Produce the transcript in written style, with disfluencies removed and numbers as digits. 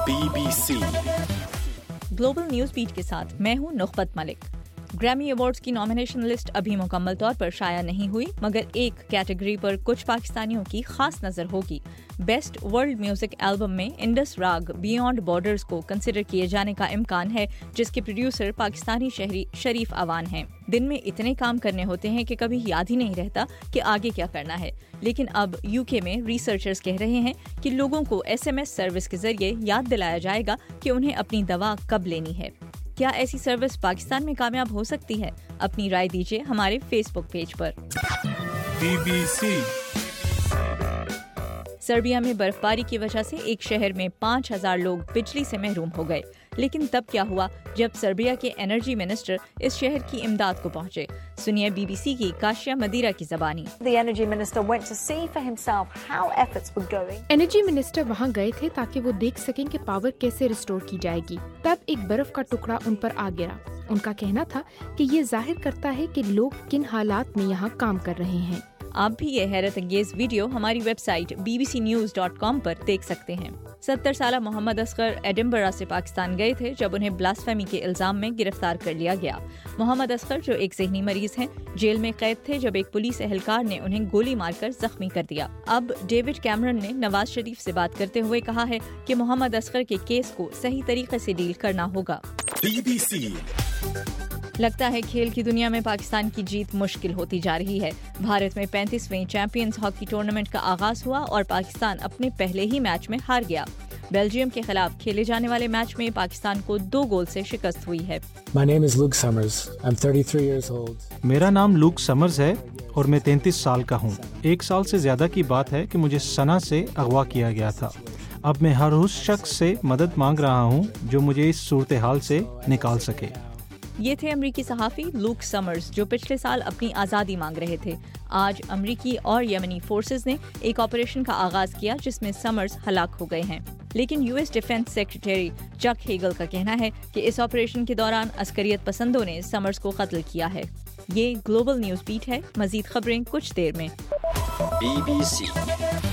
BBC global news beat के साथ मैं हूं नुखबत मलिक। ग्रैमी अवार्ड्स की नॉमिनेशन लिस्ट अभी मुकम्मल तौर पर शाया नहीं हुई, मगर एक कैटेगरी पर कुछ पाकिस्तानियों की खास नजर होगी। बेस्ट वर्ल्ड म्यूजिक एल्बम में इंडस राग बियॉन्ड बॉर्डर्स को कंसिडर किए जाने का इम्कान है, जिसके प्रोड्यूसर पाकिस्तानी शहरी शरीफ अवान हैं। दिन में इतने काम करने होते हैं कि कभी याद ही नहीं रहता कि आगे क्या करना है। लेकिन अब यूके में रिसर्चर्स कह रहे हैं कि लोगों को SMS सर्विस के जरिए याद दिलाया जाएगा कि उन्हें अपनी दवा कब लेनी है। क्या ऐसी सर्विस पाकिस्तान में कामयाब हो सकती है? अपनी राय दीजिए हमारे फेसबुक पेज पर। BBC सर्बिया में बर्फबारी की वजह से एक शहर में 5000 लोग बिजली से महरूम हो गए। लेकिन तब क्या हुआ जब सर्बिया के एनर्जी मिनिस्टर इस शहर की इमदाद को पहुंचे। सुनिए BBC की काशिया मदीरा की ज़बानी। The energy minister went to see for himself how efforts were going. Energy minister वहां गए थे ताकि वो देख सकें कि पावर कैसे रिस्टोर की जाएगी। तब एक बर्फ का टुकड़ा उन पर आ गिरा। उनका कहना था कि ये जाहिर करता है कि लोग किन हालात में यहाँ काम कर रहे हैं। आप भी ये हैरत अंगेज वीडियो हमारी वेबसाइट bbcnews.com पर देख सकते हैं। 70 साल मोहम्मद असगर एडिनबरा से पाकिस्तान गए थे जब उन्हें ब्लास्फेमी के इल्जाम में गिरफ्तार कर लिया गया। मोहम्मद असगर, जो एक ज़हनी मरीज हैं, जेल में कैद थे जब एक पुलिस एहलकार ने उन्हें गोली मारकर जख्मी कर दिया। अब डेविड कैमरन ने नवाज शरीफ से बात करते हुए कहा है कि मोहम्मद असगर के केस को सही तरीके से डील करना होगा। BBC लगता है खेल की दुनिया में पाकिस्तान की जीत मुश्किल होती जा रही है। भारत में 35वें चैंपियंस हॉकी टूर्नामेंट का आगाज हुआ और पाकिस्तान अपने पहले ही मैच में हार गया। बेल्जियम के खिलाफ खेले जाने वाले मैच में पाकिस्तान को 2 गोल से शिकस्त हुई है। My name is Luke Summers. I'm 33 years old. मेरा नाम लूक समर्स है और मैं 33 साल का हूँ। 1 साल से ज्यादा की बात है कि मुझे सना से अगवा किया गया था। अब मैं हर उस शख्स से मदद मांग रहा हूँ जो मुझे इस सूरत हाल से निकाल सके। ये थे अमरीकी सहाफ़ी लूक समर्स, जो पिछले साल अपनी आज़ादी मांग रहे थे। आज अमरीकी और यमनी फोर्सेस ने एक ऑपरेशन का आगाज किया जिसमें समर्स हलाक हो गए हैं। लेकिन US defence secretary Chuck Hagel का कहना है कि इस ऑपरेशन के दौरान अस्करियत पसंदों ने समर्स को कत्ल किया है। ये ग्लोबल न्यूज बीट है। मजीद खबरें कुछ देर में। BBC